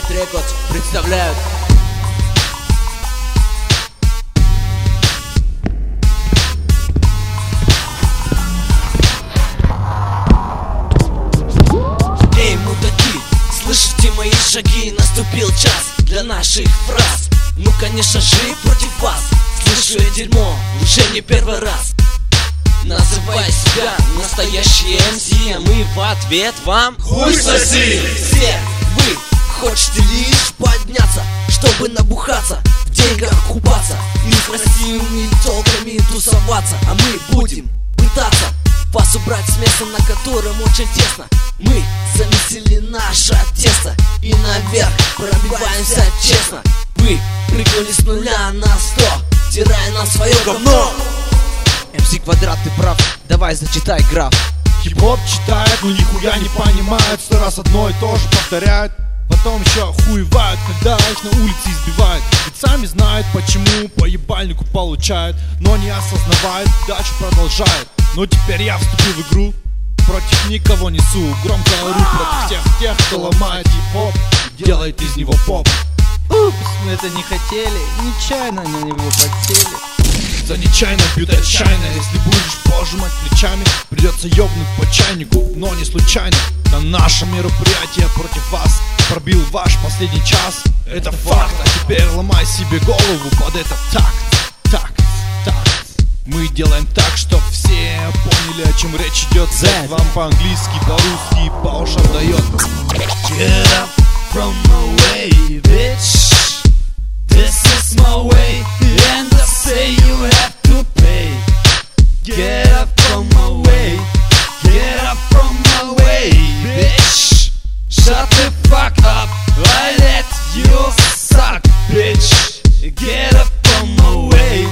Jet Records представляют. Эй, мудаки, слышите мои шаги? Наступил час для наших фраз. Ну, конечно же, против вас слышу я дерьмо уже не первый раз. Называй себя настоящий МС, а мы в ответ вам хуй соси! Все вы хотите лишь подняться, чтобы набухаться, в деньгах купаться, и с красивыми телками тусоваться. А мы будем пытаться вас убрать с места, на котором очень тесно. Мы замесили наше тесто и наверх пробиваемся честно. Вы прыгнули с 0 на 100, тирая нам свое говно. МС Квадрат, ты прав, давай зачитай граф. Хип-хоп читает, но нихуя не понимает. 100 раз одно и то же повторяет. Потом еще охуевают, когда их на улице избивают. Ведь сами знают, почему по ебальнику получают, но не осознавают, дальше продолжают. Но теперь я вступил в игру, против никого несу. Громко ору против всех тех, кто ломает хип-хоп, делает из него поп. Упс, мы это не хотели, нечаянно на него подсели. За нечаянно бьют отчаянно. Если будешь пожимать плечами, придется ёбнуть по чайнику, но не случайно. На наше мероприятие против вас пробил ваш последний час. Это факт, а теперь ломай себе голову под этот такт. Мы делаем так, чтоб все поняли, о чем речь идет. Зэк вам по-английски, по-русски, по ушам дает. Get up from my way, bitch. This is my way, and I say you have to pay. Get up from my way, get up from my way, bitch. Shut the fuck up, I let you suck, bitch. Get up from my way.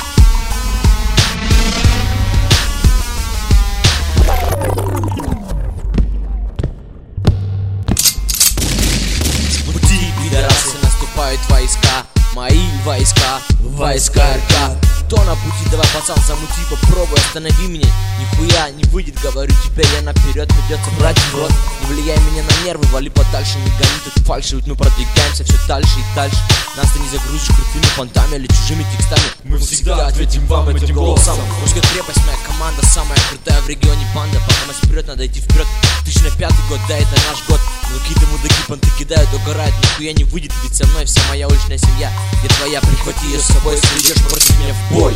Пути, пидорасы, наступают войска, мои войска, войска РК. Кто на пути, давай, пацан, замути, попробуй, останови меня. Нихуя не выйдет, говорю, теперь я наперед, придется брать в рот. Не влияй меня на нервы, вали подальше, не гони тут фальши. Ведь мы продвигаемся все дальше и дальше. Нас ты не загрузишь крутыми фонтами или чужими текстами. Мы всегда ответим вам этим голосом. Русская крепость, моя команда, самая крутая в регионе банда. Пока мы вперед, надо идти вперед. 2005 год, да, это наш год. Но какие-то мудаки понты кидают, угорают. Нихуя не выйдет, ведь со мной вся моя уличная семья. Где твоя, прихвати ее с собой, если идешь против меня в бой.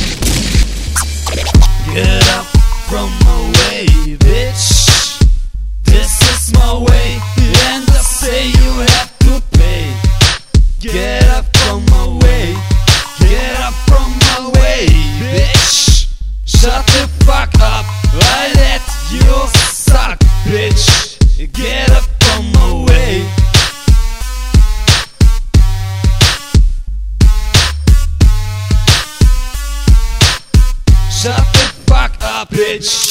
Get up from my way, bitch. This is my way, and I say you have to pay. Get up from my way, get up from my way, bitch. Shut the fuck up, I let you suck, bitch. Get up from my way. Shut the fuck up, bitch.